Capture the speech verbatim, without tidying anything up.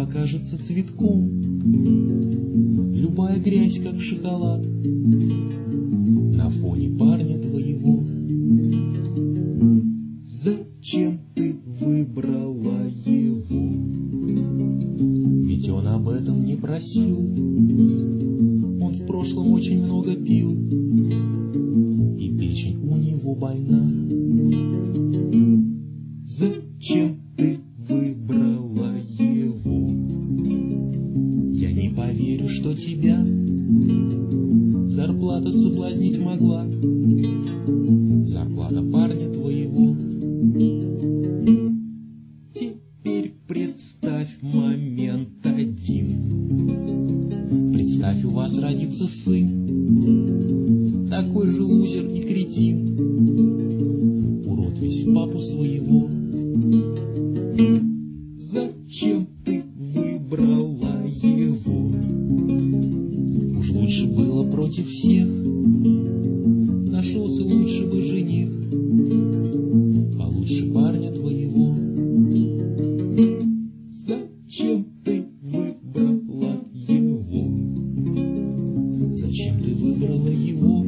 покажется цветком, любая грязь, как шоколад, на фоне парня твоего. Зачем ты выбрала его? Ведь он об этом не просил. Он в прошлом очень много пил, и печень у него больна. Зачем ты выбрала его? Я не поверю, что тебя зарплата соблазнить могла, зарплата парня твоего. Теперь представь момент один. Представь, у вас родится сын, такой же лузер и кретин, урод весь в папу своего. Зачем ты выбрала его? Уж лучше было против всех, нашелся лучше бы жених, получше парня твоего. Зачем ты выбрала его? Зачем ты выбрала его?